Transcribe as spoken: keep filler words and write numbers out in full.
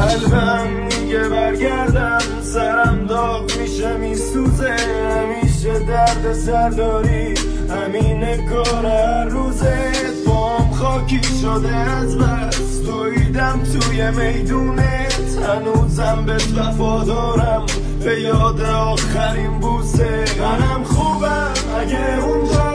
قلبم میگه برگردم، سرم داغ میشه میسوزه، همیشه درد سر داری، همین کار هر روزه. بام خاکی شده از بس دویدم توی میدونت، هنوزم بهت وفادارم به یاد آخرین بوسه. منم خوبم اگه اونجا